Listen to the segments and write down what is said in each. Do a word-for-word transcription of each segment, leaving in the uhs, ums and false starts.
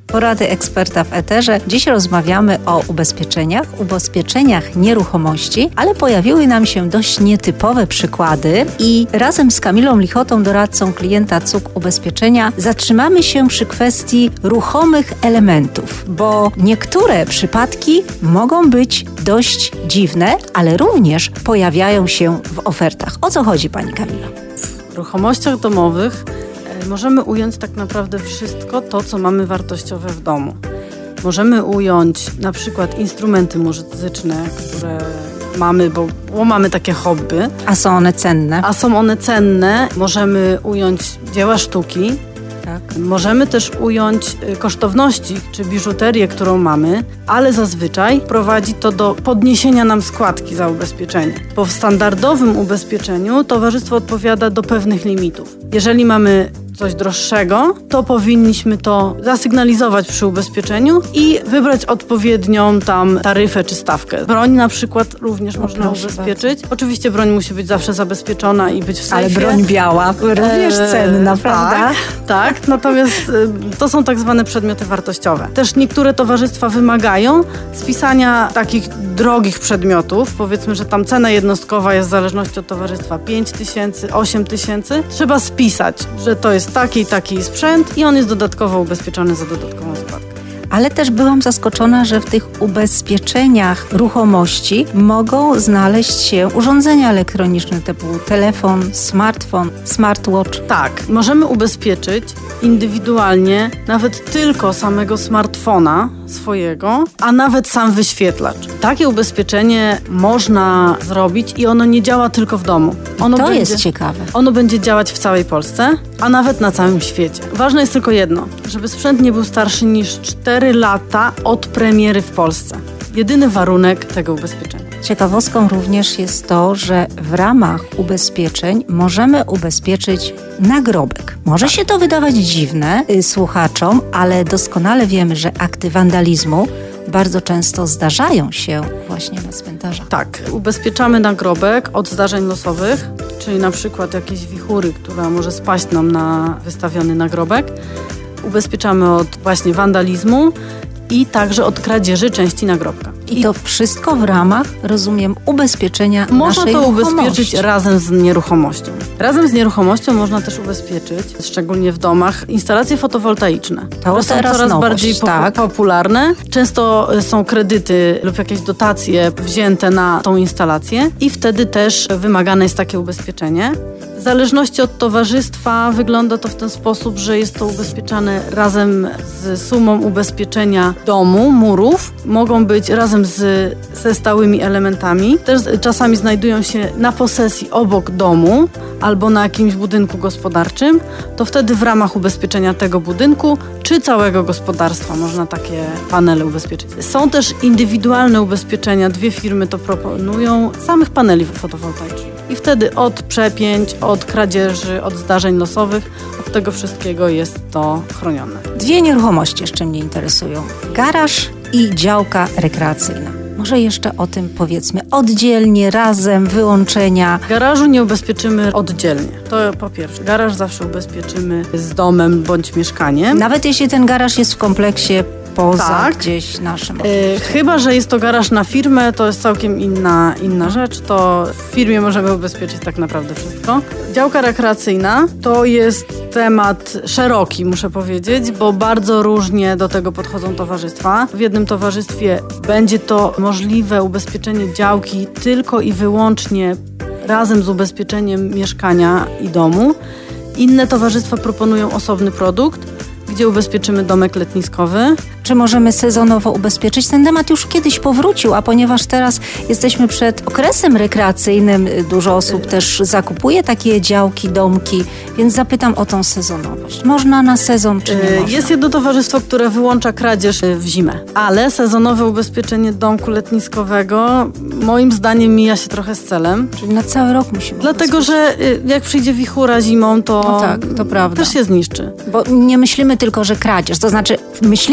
Porady eksperta w eterze. Dziś rozmawiamy o ubezpieczeniach, ubezpieczeniach nieruchomości, ale pojawiły nam się dość nietypowe przykłady i razem z Kamilą Lichotą, doradcą klienta C U K Ubezpieczenia, zatrzymamy się przy kwestii ruchomych elementów, bo niektóre przypadki mogą być dość dziwne, ale również pojawiają się w ofertach. O co chodzi, pani Kamilo? W ruchomościach domowych możemy ująć tak naprawdę wszystko to, co mamy wartościowe w domu. Możemy ująć na przykład instrumenty muzyczne, które mamy, bo, bo mamy takie hobby. A są one cenne? A są one cenne. Możemy ująć dzieła sztuki. Tak. Możemy też ująć kosztowności, czy biżuterię, którą mamy, ale zazwyczaj prowadzi to do podniesienia nam składki za ubezpieczenie. Bo w standardowym ubezpieczeniu towarzystwo odpowiada do pewnych limitów. Jeżeli mamy coś droższego, to powinniśmy to zasygnalizować przy ubezpieczeniu i wybrać odpowiednią tam taryfę czy stawkę. Broń na przykład również o, można ubezpieczyć. Bardzo. Oczywiście broń musi być zawsze zabezpieczona i być w sejfie. Ale broń biała również cenna, prawda? Tak, tak. Natomiast to są tak zwane przedmioty wartościowe. Też niektóre towarzystwa wymagają spisania takich drogich przedmiotów. Powiedzmy, że tam cena jednostkowa jest w zależności od towarzystwa pięć tysięcy, osiem tysięcy. Trzeba spisać, że to jest taki, taki sprzęt i on jest dodatkowo ubezpieczony za dodatkową składkę. Ale też byłam zaskoczona, że w tych ubezpieczeniach ruchomości mogą znaleźć się urządzenia elektroniczne typu telefon, smartfon, smartwatch. Tak, możemy ubezpieczyć indywidualnie nawet tylko samego smartfona swojego, a nawet sam wyświetlacz. Takie ubezpieczenie można zrobić i ono nie działa tylko w domu. Ono to będzie, jest ciekawe. Ono będzie działać w całej Polsce, a nawet na całym świecie. Ważne jest tylko jedno, żeby sprzęt nie był starszy niż cztery lata od premiery w Polsce. Jedyny warunek tego ubezpieczenia. Ciekawostką również jest to, że w ramach ubezpieczeń możemy ubezpieczyć nagrobek. Może się to wydawać dziwne y, słuchaczom, ale doskonale wiemy, że akty wandalizmu bardzo często zdarzają się właśnie na cmentarzach. Tak, ubezpieczamy nagrobek od zdarzeń losowych, czyli na przykład jakiejś wichury, która może spaść nam na wystawiony nagrobek. Ubezpieczamy od właśnie wandalizmu i także od kradzieży części nagrobka. I to wszystko w ramach, rozumiem, ubezpieczenia można naszej to ruchomości. ubezpieczyć razem z nieruchomością. Razem z nieruchomością można też ubezpieczyć, szczególnie w domach, instalacje fotowoltaiczne. To które są coraz nowość, bardziej po- tak. popularne. Często są kredyty lub jakieś dotacje wzięte na tą instalację i wtedy też wymagane jest takie ubezpieczenie. W zależności od towarzystwa wygląda to w ten sposób, że jest to ubezpieczane razem z sumą ubezpieczenia domu, murów. Mogą być razem z, ze stałymi elementami. Też czasami znajdują się na posesji obok domu albo na jakimś budynku gospodarczym. To wtedy w ramach ubezpieczenia tego budynku czy całego gospodarstwa można takie panele ubezpieczyć. Są też indywidualne ubezpieczenia. Dwie firmy to proponują samych paneli fotowoltaicznych. I wtedy od przepięć, od kradzieży, od zdarzeń losowych, od tego wszystkiego jest to chronione. Dwie nieruchomości jeszcze mnie interesują. Garaż i działka rekreacyjna. Może jeszcze o tym powiedzmy oddzielnie, razem, wyłączenia. Garażu nie ubezpieczymy oddzielnie. To po pierwsze. Garaż zawsze ubezpieczymy z domem bądź mieszkaniem. Nawet jeśli ten garaż jest w kompleksie poza tak. gdzieś naszym. E, chyba że jest to garaż na firmę, to jest całkiem inna, inna rzecz. To w firmie możemy ubezpieczyć tak naprawdę wszystko. Działka rekreacyjna to jest temat szeroki, muszę powiedzieć, bo bardzo różnie do tego podchodzą towarzystwa. W jednym towarzystwie będzie to możliwe ubezpieczenie działki tylko i wyłącznie razem z ubezpieczeniem mieszkania i domu. Inne towarzystwa proponują osobny produkt, gdzie ubezpieczymy domek letniskowy. Czy możemy sezonowo ubezpieczyć? Ten temat już kiedyś powrócił, a ponieważ teraz jesteśmy przed okresem rekreacyjnym, dużo osób też zakupuje takie działki, domki, więc zapytam o tą sezonowość. Można na sezon, czy nie można? Jest jedno towarzystwo, które wyłącza kradzież w zimę, ale sezonowe ubezpieczenie domku letniskowego moim zdaniem mija się trochę z celem. Czyli na cały rok musimy Dlatego, że jak przyjdzie wichura zimą, to, no tak, to prawda. też się zniszczy. Bo nie myślimy tylko, że kradzież, to znaczy myślimy, że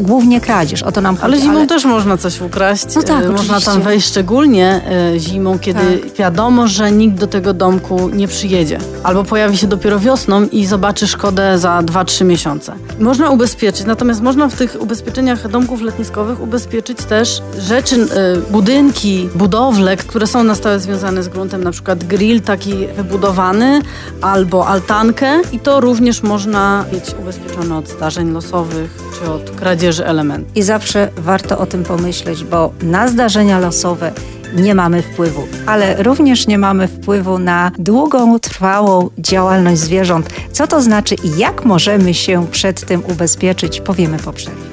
głównie kradzież, o to nam chodzi. Ale zimą ale... też można coś ukraść. No tak, Można oczywiście. tam wejść szczególnie zimą, kiedy tak. wiadomo, że nikt do tego domku nie przyjedzie. Albo pojawi się dopiero wiosną i zobaczy szkodę za dwa trzy miesiące. Można ubezpieczyć, natomiast można w tych ubezpieczeniach domków letniskowych ubezpieczyć też rzeczy, budynki, budowle, które są na stałe związane z gruntem, na przykład grill taki wybudowany albo altankę i to również można mieć ubezpieczone od zdarzeń losowych czy od kradzieży elementów. I zawsze warto o tym pomyśleć, bo na zdarzenia losowe nie mamy wpływu, ale również nie mamy wpływu na długą, trwałą działalność zwierząt. Co to znaczy i jak możemy się przed tym ubezpieczyć, powiemy po przerwie.